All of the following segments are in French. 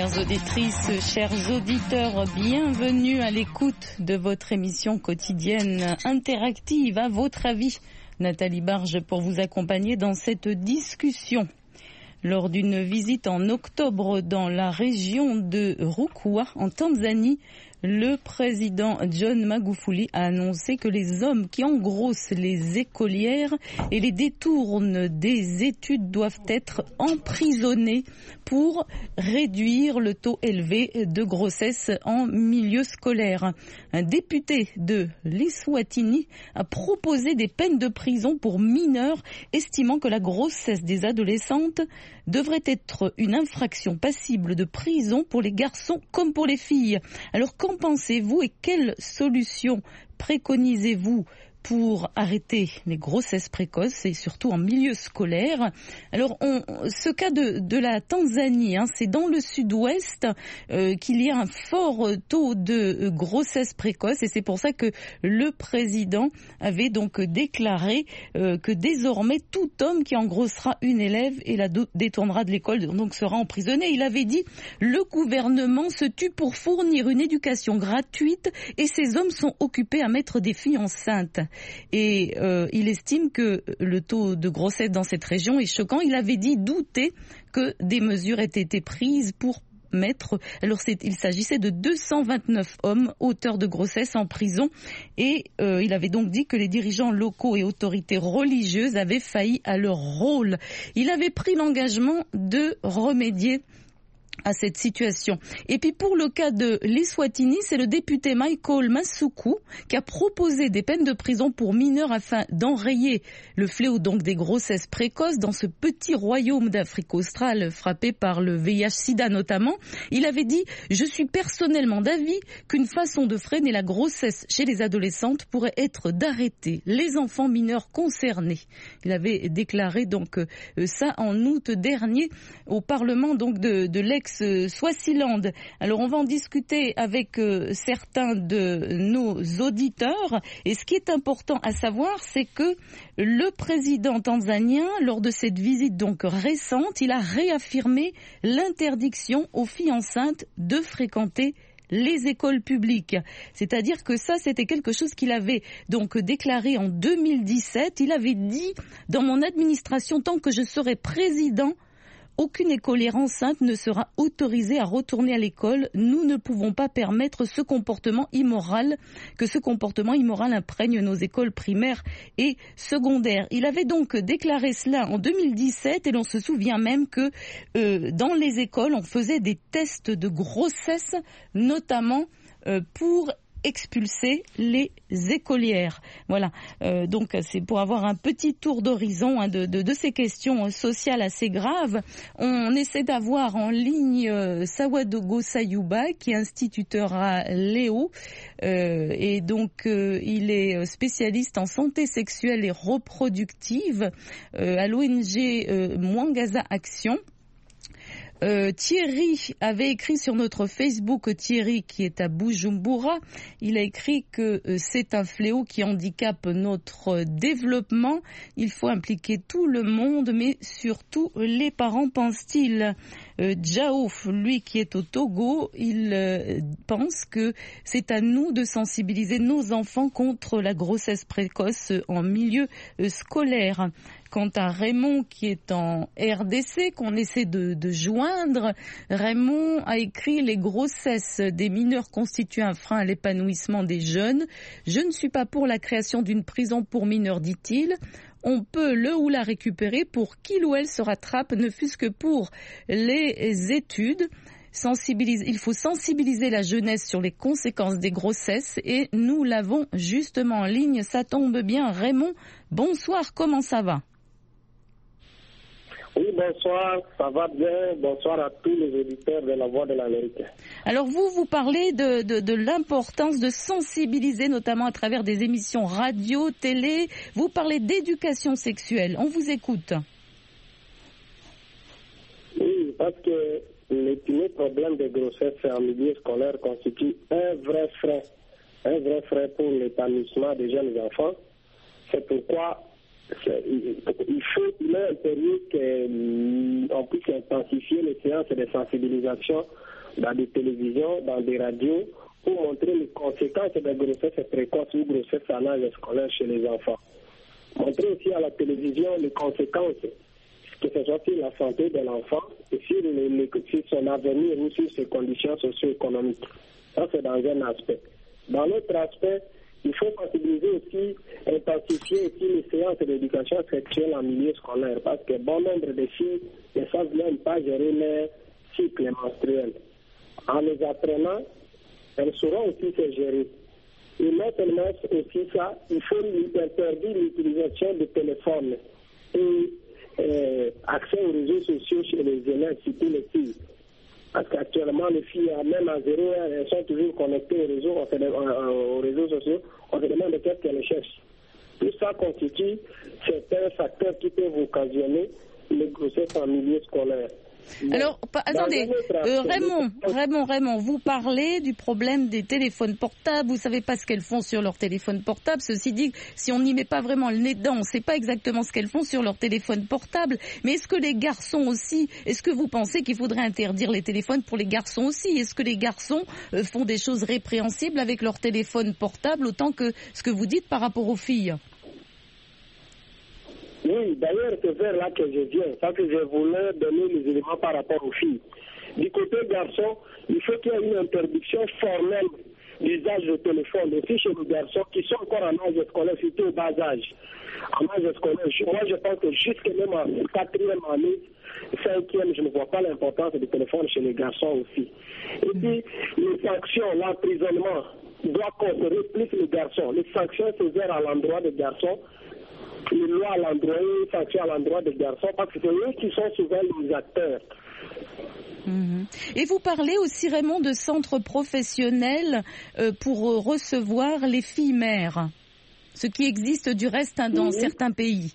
Chères auditrices, chers auditeurs, bienvenue à l'écoute de votre émission quotidienne interactive. À votre avis, Nathalie Barge pour vous accompagner dans cette discussion. Lors d'une visite en octobre dans la région de Rukwa, en Tanzanie, le président John Magufuli a annoncé que les hommes qui engrossent les écolières et les détournent des études doivent être emprisonnés pour réduire le taux élevé de grossesse en milieu scolaire. Un député de l'Eswatini a proposé des peines de prison pour mineurs, estimant que la grossesse des adolescentes devrait être une infraction passible de prison pour les garçons comme pour les filles. Alors qu'en pensez-vous et quelles solutions préconisez-vous pour arrêter les grossesses précoces et surtout en milieu scolaire? Alors, ce cas de la Tanzanie, c'est dans le sud-ouest qu'il y a un fort taux de grossesse précoce et c'est pour ça que le président avait donc déclaré que désormais tout homme qui engrossera une élève et la détournera de l'école donc sera emprisonné. Il avait dit « Le gouvernement se tue pour fournir une éducation gratuite et ces hommes sont occupés à mettre des filles enceintes ». Et il estime que le taux de grossesse dans cette région est choquant. Il avait dit douter que des mesures aient été prises pour mettre... Alors il s'agissait de 229 hommes auteurs de grossesse en prison et il avait donc dit que les dirigeants locaux et autorités religieuses avaient failli à leur rôle. Il avait pris l'engagement de remédier à cette situation. Et puis pour le cas de l'Eswatini, c'est le député Michael Masuku qui a proposé des peines de prison pour mineurs afin d'enrayer le fléau donc des grossesses précoces dans ce petit royaume d'Afrique australe frappé par le VIH-Sida notamment. Il avait dit « Je suis personnellement d'avis qu'une façon de freiner la grossesse chez les adolescentes pourrait être d'arrêter les enfants mineurs concernés ». Il avait déclaré donc ça en août dernier au Parlement donc de l'ex-Swaziland. Alors on va en discuter avec certains de nos auditeurs et ce qui est important à savoir c'est que le président tanzanien lors de cette visite donc récente, il a réaffirmé l'interdiction aux filles enceintes de fréquenter les écoles publiques. C'est-à-dire que ça, c'était quelque chose qu'il avait donc déclaré en 2017. Il avait dit « Dans mon administration, tant que je serai président, aucune écolière enceinte ne sera autorisée à retourner à l'école. Nous ne pouvons pas permettre que ce comportement immoral imprègne nos écoles primaires et secondaires. » Il avait donc déclaré cela en 2017 et l'on se souvient même que dans les écoles, on faisait des tests de grossesse, notamment pour expulser les écolières. Voilà, donc c'est pour avoir un petit tour d'horizon de ces questions sociales assez graves. On essaie d'avoir en ligne Sawadogo Sayuba qui est instituteur à Léo et donc il est spécialiste en santé sexuelle et reproductive à l'ONG Mwangaza Action. Thierry avait écrit sur notre Facebook, Thierry qui est à Bujumbura, il a écrit que c'est un fléau qui handicape notre développement. Il faut impliquer tout le monde, mais surtout les parents, pense-t-il. Djaouf, lui qui est au Togo, il pense que c'est à nous de sensibiliser nos enfants contre la grossesse précoce en milieu scolaire. Quant à Raymond qui est en RDC, qu'on essaie de joindre, Raymond a écrit « Les grossesses des mineurs constituent un frein à l'épanouissement des jeunes. Je ne suis pas pour la création d'une prison pour mineurs, dit-il. On peut le ou la récupérer pour qu'il ou elle se rattrape, ne fût-ce que pour les études. Il faut sensibiliser la jeunesse sur les conséquences des grossesses et nous l'avons justement en ligne. Ça tombe bien. Raymond, bonsoir, comment ça va ? Oui, bonsoir, ça va bien. Bonsoir à tous les auditeurs de la Voix de l'Amérique. Alors vous parlez de l'importance de sensibiliser, notamment à travers des émissions radio, télé. Vous parlez d'éducation sexuelle. On vous écoute. Oui, parce que le premier problème de grossesse en milieu scolaire constitue un vrai frein pour l'épanouissement des jeunes enfants. C'est pourquoi il est impérieux qu'on puisse intensifier les séances de sensibilisation dans des télévisions, dans des radios, pour montrer les conséquences des grossesses précoces ou grossesses à l'âge scolaire chez les enfants. Montrer aussi à la télévision les conséquences, que ce soit sur la santé de l'enfant et sur son avenir ou sur ses conditions socio-économiques. Ça, c'est dans un aspect. Dans l'autre aspect, il faut sensibiliser aussi, intensifier aussi les séances d'éducation sexuelle en milieu scolaire, parce que bon nombre de filles ne savent même pas gérer leur cycle menstruel. En les apprenant, elles sauront aussi se gérer. Et non seulement aussi ça, il faut interdire l'utilisation de téléphones et accès aux réseaux sociaux chez les élèves, surtout les filles. Parce qu'actuellement, les filles, même à 0 heure, elles sont toujours connectées aux réseaux sociaux. On se demande qu'est-ce qu'elles cherchent. Tout ça constitue certains facteurs qui peuvent occasionner les grossesses en milieu scolaire. Alors, attendez, Raymond, vous parlez du problème des téléphones portables. Vous savez pas ce qu'elles font sur leur téléphone portable. Ceci dit, si on n'y met pas vraiment le nez dedans, on ne sait pas exactement ce qu'elles font sur leur téléphone portable. Mais est-ce que les garçons aussi, est-ce que vous pensez qu'il faudrait interdire les téléphones pour les garçons aussi? Est-ce que les garçons font des choses répréhensibles avec leur téléphone portable autant que ce que vous dites par rapport aux filles? Oui, d'ailleurs, c'est vers là que je viens. Ça que je voulais donner les éléments par rapport aux filles. Du côté garçon, il faut qu'il y ait une interdiction formelle d'usage de téléphone. Aussi chez les garçons qui sont encore en âge scolaire, surtout au bas âge. En âge scolaire, moi je pense que jusque même en 4e année, 5e, je ne vois pas l'importance du téléphone chez les garçons aussi. Et puis, les sanctions, l'emprisonnement doit concerner plus les garçons. Les sanctions sévères à l'endroit des garçons, les lois à l'endroit, les sanctions à l'endroit des garçons, parce que c'est eux qui sont souvent les acteurs. Et vous parlez aussi, Raymond, de centres professionnels pour recevoir les filles mères, ce qui existe du reste dans certains pays.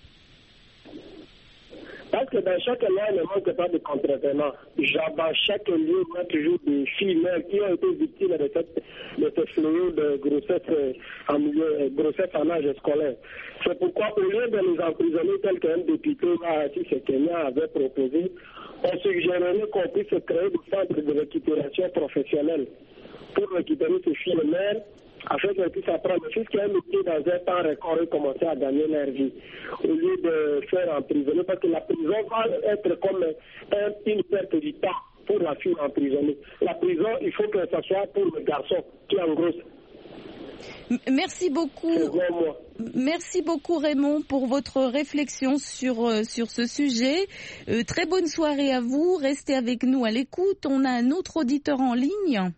Parce que dans chaque loi, il ne manque pas de contrevenants. Dans chaque lieu, il y a toujours des filles mères qui ont été victimes de ce fléau de grossesse en âge scolaire. C'est pourquoi, au lieu de les emprisonner tel qu'un député, si c'est Kenya, avait proposé, on suggérerait qu'on puisse créer des centres de récupération professionnelle pour récupérer ces filles mères, afin qu'elles puissent apprendre jusqu'à un métier dans un temps record et commencer à gagner leur vie, au lieu de faire emprisonner, parce que la prison va être comme une perte du temps pour la fille emprisonnée. La prison, il faut que ça soit pour le garçon qui engrosse. Merci beaucoup. Merci beaucoup Raymond pour votre réflexion sur ce sujet. Très bonne soirée à vous. Restez avec nous à l'écoute. On a un autre auditeur en ligne.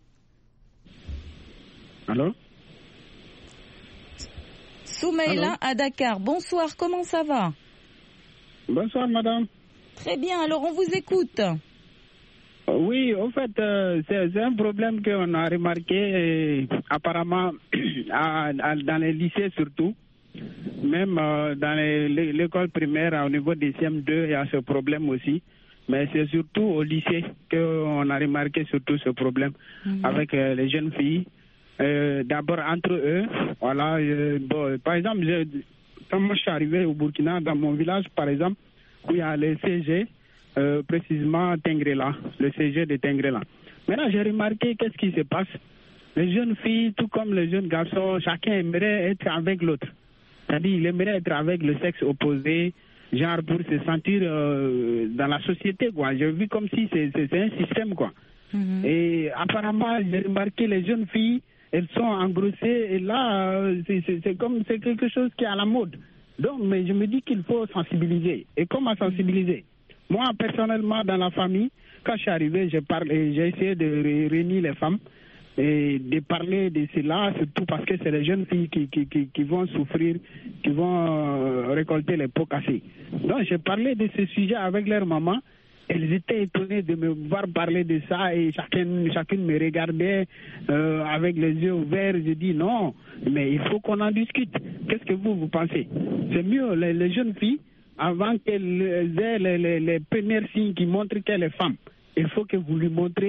Allô? Soumaïla à Dakar. Bonsoir, comment ça va? Bonsoir madame. Très bien, alors on vous écoute. Oui, en fait, c'est un problème qu'on a remarqué apparemment dans les lycées surtout. Même dans l'école primaire, au niveau des CM2, il y a ce problème aussi. Mais c'est surtout au lycée qu'on a remarqué surtout ce problème avec les jeunes filles. D'abord entre eux, voilà. Par exemple, quand moi je suis arrivé au Burkina, dans mon village, par exemple, où il y a les CG, précisément Tengrela, le CG de Tengrela. Maintenant, j'ai remarqué qu'est-ce qui se passe. Les jeunes filles, tout comme les jeunes garçons, chacun aimerait être avec l'autre. C'est-à-dire, il aimerait être avec le sexe opposé, genre pour se sentir dans la société, quoi. J'ai vu comme si c'est un système, quoi. Et apparemment, j'ai remarqué les jeunes filles, elles sont engrossées, et là, c'est quelque chose qui est à la mode. Donc, mais je me dis qu'il faut sensibiliser. Et comment sensibiliser? Moi, personnellement, dans la famille, quand je suis arrivé, j'ai essayé de réunir les femmes et de parler de cela, surtout parce que c'est les jeunes filles qui vont souffrir, qui vont récolter les pots cassés. Donc, j'ai parlé de ce sujet avec leur maman. Elles étaient étonnées de me voir parler de ça et chacune me regardait avec les yeux ouverts. Je dis non, mais il faut qu'on en discute. Qu'est-ce que vous pensez? C'est mieux, les jeunes filles, avant qu'elles aient les premiers signes qui montrent qu'elle est femme, il faut que vous lui montrez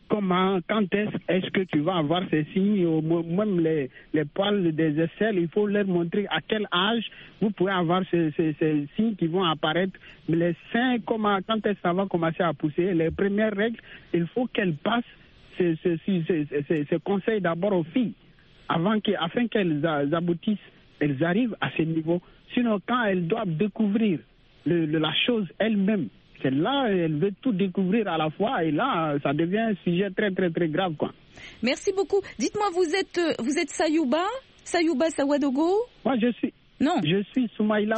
comment, quand est-ce que tu vas avoir ces signes, même les poils des aisselles, il faut leur montrer à quel âge vous pouvez avoir ces signes qui vont apparaître. Les seins, quand est-ce que ça va commencer à pousser? Les premières règles, il faut qu'elles passent ces conseils d'abord aux filles, afin qu'elles aboutissent, elles arrivent à ce niveau. Sinon, quand elles doivent découvrir la chose elles-mêmes, c'est là, elle veut tout découvrir à la fois, et là, ça devient un sujet très, très, très grave, quoi. Merci beaucoup. Dites-moi, vous êtes Sayouba Sawadogo? Moi, je suis Soumaïla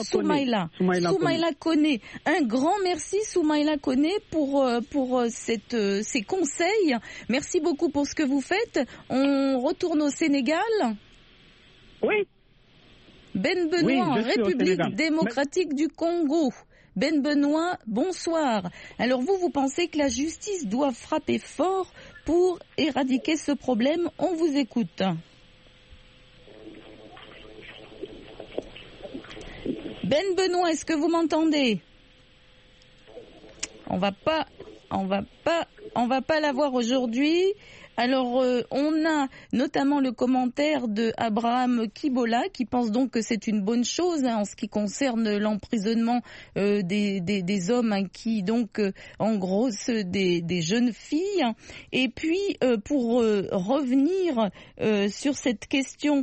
Koné. Un grand merci, Soumaïla Koné, pour ces conseils. Merci beaucoup pour ce que vous faites. On retourne au Sénégal. Oui. Ben Benoît, République démocratique du Congo. Ben Benoît, bonsoir. Alors vous pensez que la justice doit frapper fort pour éradiquer ce problème? On vous écoute. Ben Benoît, est-ce que vous m'entendez? On va pas l'avoir aujourd'hui. Alors, on a notamment le commentaire de Abraham Kibola qui pense donc que c'est une bonne chose en ce qui concerne l'emprisonnement des hommes qui donc engrossent des jeunes filles. Et puis, pour revenir sur cette question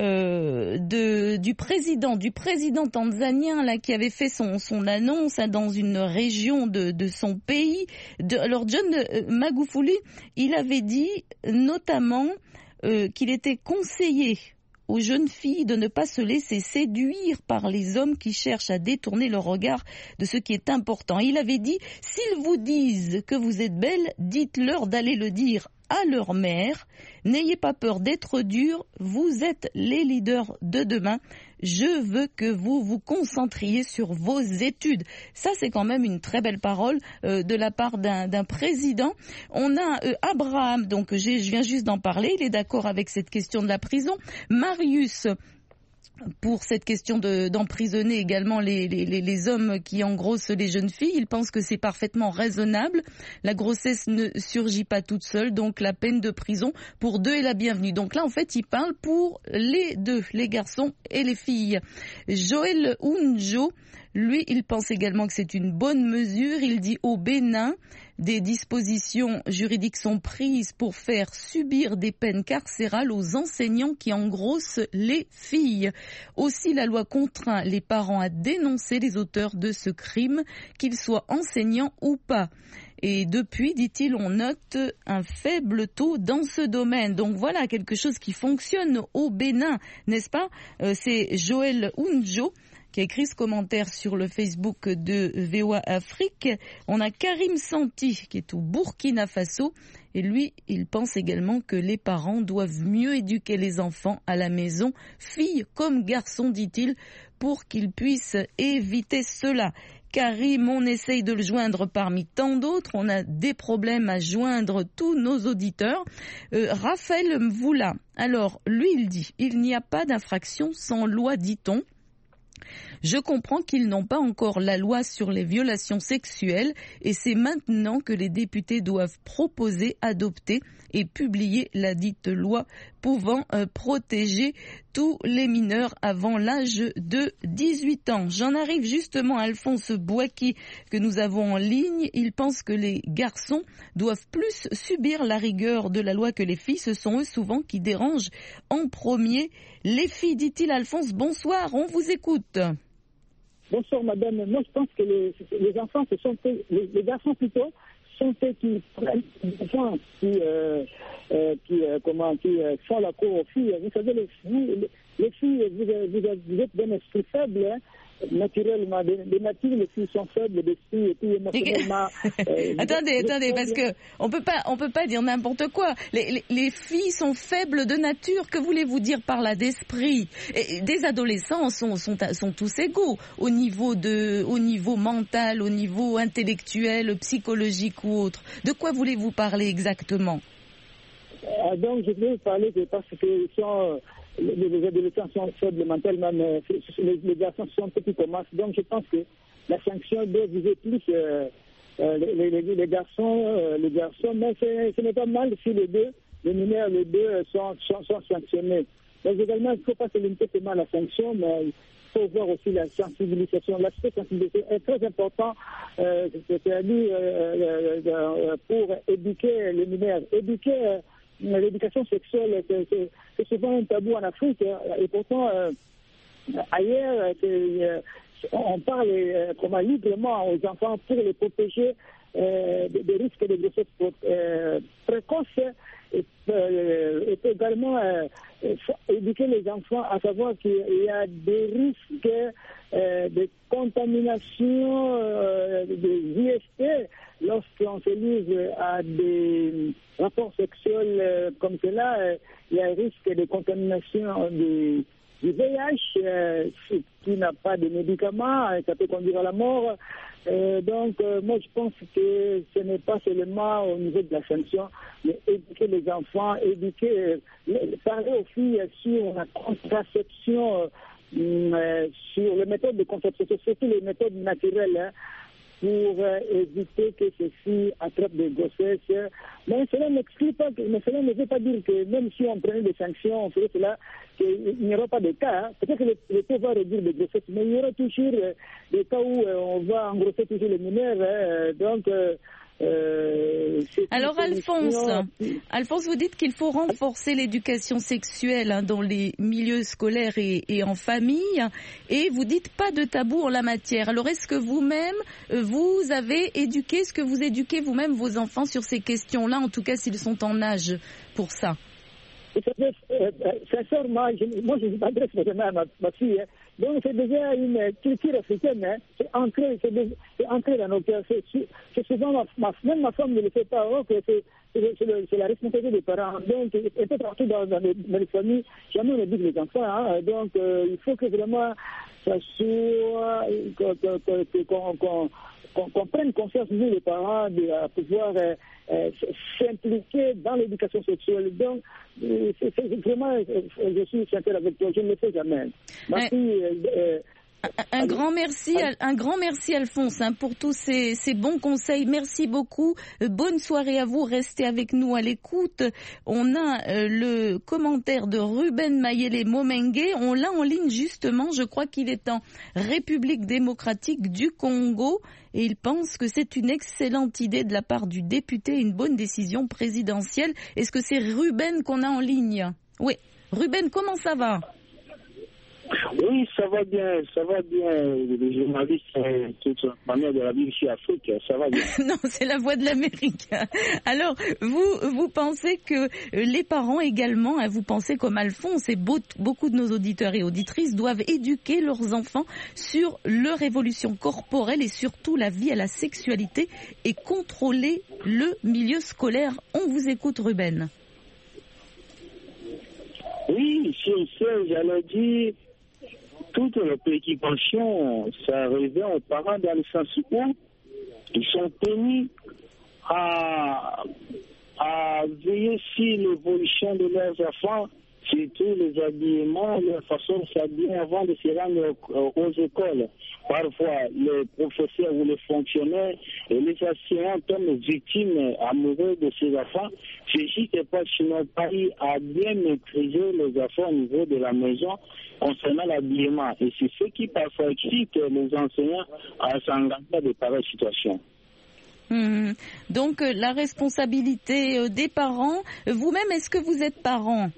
du président tanzanien là qui avait fait son annonce dans une région de son pays. Alors John Magufuli, il avait dit notamment qu'il était conseillé aux jeunes filles de ne pas se laisser séduire par les hommes qui cherchent à détourner leur regard de ce qui est important. Il avait dit, s'ils vous disent que vous êtes belle, dites-leur d'aller le dire à leur mère. N'ayez pas peur d'être dur, vous êtes les leaders de demain. Je veux que vous vous concentriez sur vos études. Ça, c'est quand même une très belle parole de la part d'un président. On a Abraham, donc je viens juste d'en parler, il est d'accord avec cette question de la prison. Marius, pour cette question d'emprisonner également les hommes qui engrossent les jeunes filles, il pense que c'est parfaitement raisonnable. La grossesse ne surgit pas toute seule, donc la peine de prison pour deux est la bienvenue. Donc là, en fait, il parle pour les deux, les garçons et les filles. Joël Unjo, lui, il pense également que c'est une bonne mesure. Il dit au Bénin, des dispositions juridiques sont prises pour faire subir des peines carcérales aux enseignants qui engrossent les filles. Aussi, la loi contraint les parents à dénoncer les auteurs de ce crime, qu'ils soient enseignants ou pas. Et depuis, dit-il, on note un faible taux dans ce domaine. Donc voilà, quelque chose qui fonctionne au Bénin, n'est-ce pas? C'est Joël Unjo qui a écrit ce commentaire sur le Facebook de VOA Afrique. On a Karim Santi qui est au Burkina Faso et lui, il pense également que les parents doivent mieux éduquer les enfants à la maison, filles comme garçons, dit-il, pour qu'ils puissent éviter cela. Karim, on essaye de le joindre parmi tant d'autres. On a des problèmes à joindre tous nos auditeurs. Raphaël Mvoula, alors lui, il dit, il n'y a pas d'infraction sans loi, dit-on. Je comprends qu'ils n'ont pas encore la loi sur les violations sexuelles et c'est maintenant que les députés doivent proposer, adopter et publier la dite loi pouvant protéger tous les mineurs avant l'âge de 18 ans. J'en arrive justement à Alphonse Bouaki que nous avons en ligne. Il pense que les garçons doivent plus subir la rigueur de la loi que les filles. Ce sont eux souvent qui dérangent en premier les filles, dit-il. Alphonse, bonsoir, on vous écoute. Bonsoir madame, moi je pense que les enfants, les garçons plutôt, sont ceux qui prennent des gens qui font la cour aux filles. Vous savez, les filles, vous êtes d'un esprit faible, hein. Naturellement, de nature, les filles sont faibles, d'esprit et puis émotionnellement. Attendez, parce que on peut pas dire n'importe quoi. Les filles sont faibles de nature. Que voulez-vous dire par là, d'esprit? Et des adolescents sont tous égaux au niveau mental, au niveau intellectuel, psychologique ou autre. De quoi voulez-vous parler exactement? Donc, je voulais vous parler parce que les adolescents sont faibles mentalement, mais les garçons sont petits commencent. Donc je pense que la sanction doit viser plus les garçons, mais ce n'est pas mal si les mineurs, les deux sont sanctionnés. Mais également, il ne faut pas se limiter seulement à la sanction, mais il faut voir aussi la sensibilisation. L'aspect sensibilisation est très important, c'est-à-dire pour éduquer les mineurs. L'éducation sexuelle, c'est souvent un tabou en Afrique, et pourtant, ailleurs, on parle librement aux enfants pour les protéger des risques de grossesse précoce, et également éduquer les enfants à savoir qu'il y a des risques de contamination des IST lorsqu'on se livre à des rapports sexuels comme cela. Il y a un risque de contamination du VIH qui n'a pas de médicaments, ça peut conduire à la mort. Donc, moi, je pense que ce n'est pas seulement au niveau de la sanction, mais éduquer les enfants, parler aux filles sur la contraception, sur les méthodes de contraception, surtout les méthodes naturelles, pour éviter que ceci attrape des grossesses. Mais cela n'exclut pas, mais cela ne veut pas dire que même si on prenait des sanctions, on ferait cela, qu'il n'y aura pas de cas. Peut-être que l'État va réduire les grossesses, mais il y aura toujours des cas où on va engrosser toujours les mineurs. Donc, alors Alphonse, vous dites qu'il faut renforcer l'éducation sexuelle dans les milieux scolaires et en famille, et vous dites pas de tabou en la matière. Alors est-ce que vous-même, vous avez éduqué, est-ce que vous éduquez vous-même vos enfants sur ces questions-là, en tout cas s'ils sont en âge pour ça? Sincèrement, moi je m'adresse vraiment à ma fille. Donc c'est déjà une culture africaine, c'est ancré dans nos cœurs. C'est souvent même ma femme ne le fait pas. C'est la responsabilité des parents. Donc un peu partout dans les familles, jamais on éduque les enfants. Donc il faut que vraiment ça soit qu'on prenne conscience, nous les parents, de pouvoir s'impliquer dans l'éducation sexuelle. Donc, c'est vraiment, je suis sincère avec toi, je ne le fais jamais. Ma fille, un grand merci Alphonse pour tous ces bons conseils. Merci beaucoup. Bonne soirée à vous. Restez avec nous à l'écoute. On a le commentaire de Ruben Mayele Momengue. On l'a en ligne justement. Je crois qu'il est en République démocratique du Congo et il pense que c'est une excellente idée de la part du député, une bonne décision présidentielle. Est-ce que c'est Ruben qu'on a en ligne? Oui. Ruben, comment ça va? Oui, ça va bien. Les journalistes, toute manière de la vie ici en Afrique, ça va bien. Non, c'est la voix de l'Amérique. Alors, vous pensez que les parents également, vous pensez comme Alphonse et beaucoup de nos auditeurs et auditrices doivent éduquer leurs enfants sur leur évolution corporelle et surtout la vie à la sexualité et contrôler le milieu scolaire. On vous écoute, Ruben. Oui, j'allais dire, toutes les préoccupations, ça revient aux parents dans le sens où ils sont tenus à veiller sur l'évolution de leurs enfants, surtout les habillements, leur façon de s'habiller avant de se rendre aux écoles. Parfois, les professeurs ou les fonctionnaires et les enseignants tombent victimes amoureux de ces enfants. Ceci n'est pas sinon Paris à bien maîtriser les enfants au niveau de la maison concernant l'habillement. Et c'est ce qui parfois excite les enseignants à s'engager dans de pareilles situations. Donc la responsabilité des parents. Vous-même, est-ce que vous êtes parent?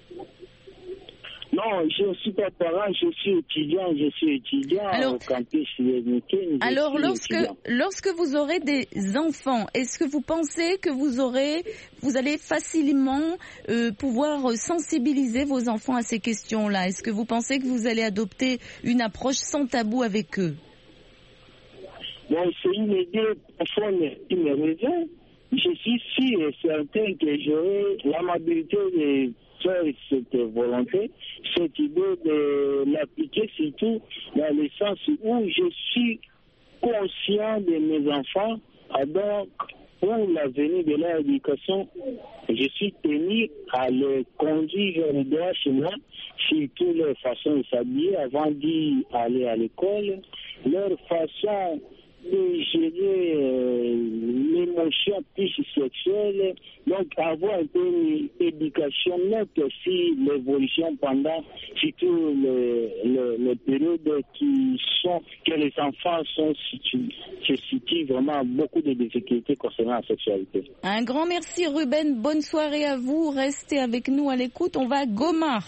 Non, je ne suis pas parent, je suis étudiant alors, au campus Léniké. Alors, lorsque vous aurez des enfants, est-ce que vous pensez que vous allez facilement pouvoir sensibiliser vos enfants à ces questions-là? Est-ce que vous pensez que vous allez adopter une approche sans tabou avec eux? Bon, c'est une idée profonde qui me revient. Je suis sûr et certain que j'aurai l'amabilité de faire cette volonté, cette idée de l'appliquer surtout dans le sens où je suis conscient de mes enfants. Donc, pour l'avenir de leur éducation, je suis tenu à les conduire vers le droit chemin, surtout leur façon de s'habiller avant d'y aller à l'école, leur façon de gérer l'émotion plus sexuelle, donc avoir un peu une éducation nette sur l'évolution pendant surtout les périodes que les enfants se situent vraiment beaucoup de difficultés concernant la sexualité. Un grand merci Ruben, bonne soirée à vous, restez avec nous à l'écoute, on va à Goma.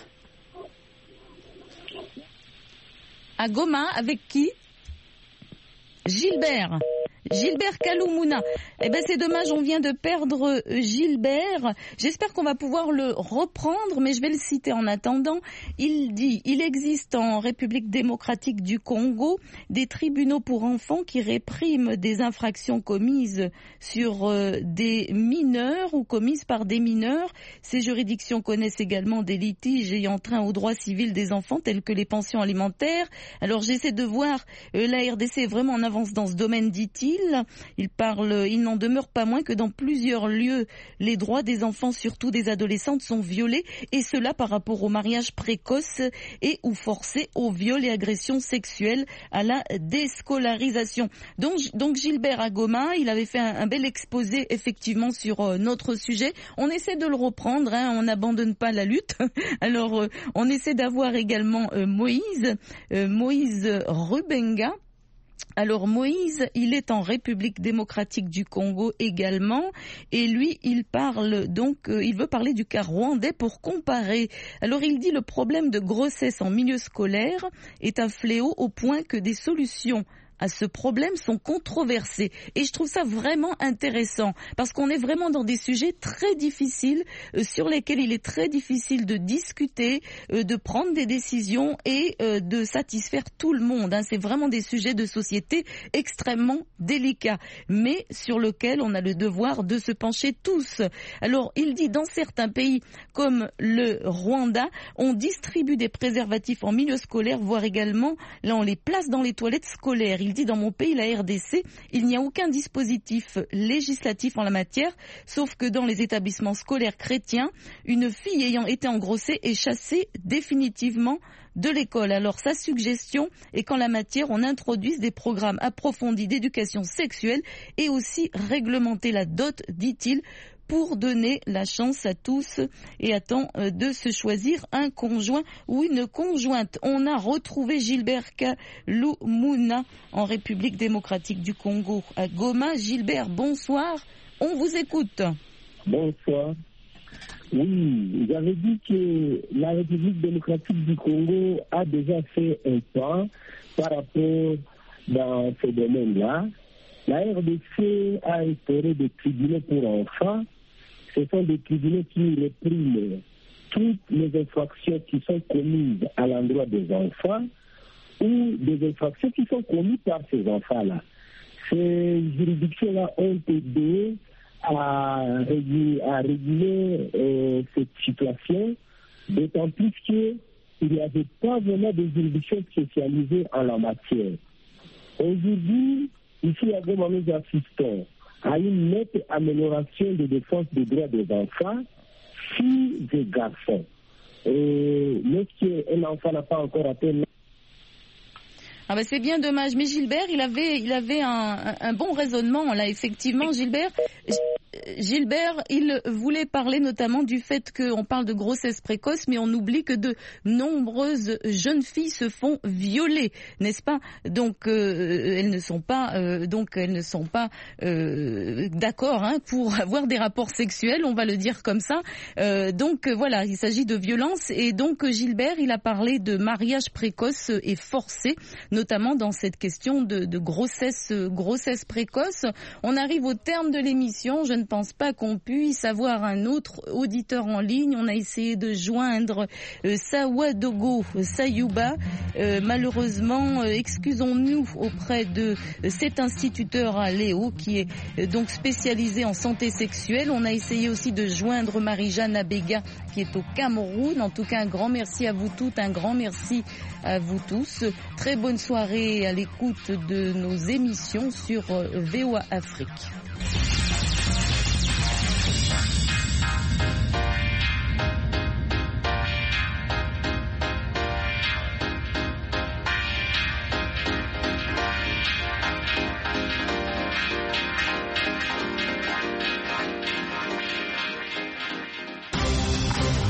À Goma, avec qui? Gilbert Kaloumuna. Eh ben c'est dommage, on vient de perdre Gilbert. J'espère qu'on va pouvoir le reprendre, mais je vais le citer en attendant. Il dit, il existe en République démocratique du Congo des tribunaux pour enfants qui répriment des infractions commises sur des mineurs ou commises par des mineurs. Ces juridictions connaissent également des litiges ayant trait aux droits civils des enfants tels que les pensions alimentaires. Alors j'essaie de voir, la RDC est vraiment en avance dans ce domaine, dit-il. Il n'en demeure pas moins que dans plusieurs lieux, les droits des enfants, surtout des adolescentes, sont violés, et cela par rapport au mariage précoce et ou forcé, au viol et agressions sexuelles, à la déscolarisation. Donc Gilbert à Goma, il avait fait un bel exposé effectivement sur notre sujet. On essaie de le reprendre, hein, on n'abandonne pas la lutte. Alors on essaie d'avoir également Moïse Rubenga. Alors Moïse, il est en République démocratique du Congo également, et lui, il veut parler du cas rwandais pour comparer. Alors il dit le problème de grossesse en milieu scolaire est un fléau au point que des solutions à ce problème sont controversés. Et je trouve ça vraiment intéressant parce qu'on est vraiment dans des sujets très difficiles sur lesquels il est très difficile de discuter, de prendre des décisions et de satisfaire tout le monde. C'est vraiment des sujets de société extrêmement délicats, mais sur lesquels on a le devoir de se pencher tous. Alors, il dit dans certains pays comme le Rwanda, on distribue des préservatifs en milieu scolaire, voire également, là on les place dans les toilettes scolaires. Il dit dans mon pays, la RDC, il n'y a aucun dispositif législatif en la matière, sauf que dans les établissements scolaires chrétiens, une fille ayant été engrossée est chassée définitivement de l'école. Alors sa suggestion est qu'en la matière, on introduise des programmes approfondis d'éducation sexuelle et aussi réglementer la dot, dit-il, pour donner la chance à tous et à temps de se choisir un conjoint ou une conjointe. On a retrouvé Gilbert Kaloumuna en République démocratique du Congo à Goma. Gilbert, bonsoir, on vous écoute. Bonsoir. Oui, j'avais dit que la République démocratique du Congo a déjà fait un pas par rapport dans ce domaine-là. La RDC a instauré des tribunaux pour enfants. Ce sont des tribunaux qui répriment toutes les infractions qui sont commises à l'endroit des enfants ou des infractions qui sont commises par ces enfants-là. Ces juridictions-là ont aidé à réguler cette situation, d'autant plus qu'il n'y avait pas vraiment de juridictions spécialisées en la matière. Aujourd'hui, ici à Goma, nous assistons à une nette amélioration de défense des droits des enfants, filles et garçons. Et lorsqu'un enfant n'a pas encore atteint... C'est bien dommage, mais Gilbert, il avait un bon raisonnement là, effectivement, Gilbert, il voulait parler notamment du fait qu'on parle de grossesse précoce, mais on oublie que de nombreuses jeunes filles se font violer, n'est-ce pas? Donc elles ne sont pas d'accord pour avoir des rapports sexuels, on va le dire comme ça. Donc voilà, il s'agit de violence, et donc Gilbert, il a parlé de mariage précoce et forcé, notamment dans cette question de grossesse précoce. On arrive au terme de l'émission. Je ne pense pas qu'on puisse avoir un autre auditeur en ligne. On a essayé de joindre Sawadogo Sayuba. Malheureusement, excusons-nous auprès de cet instituteur à Léo qui est donc spécialisé en santé sexuelle. On a essayé aussi de joindre Marie-Jeanne Abega qui est au Cameroun. En tout cas, un grand merci à vous toutes, un grand merci à vous tous. Très bonne soirée à l'écoute de nos émissions sur VOA Afrique.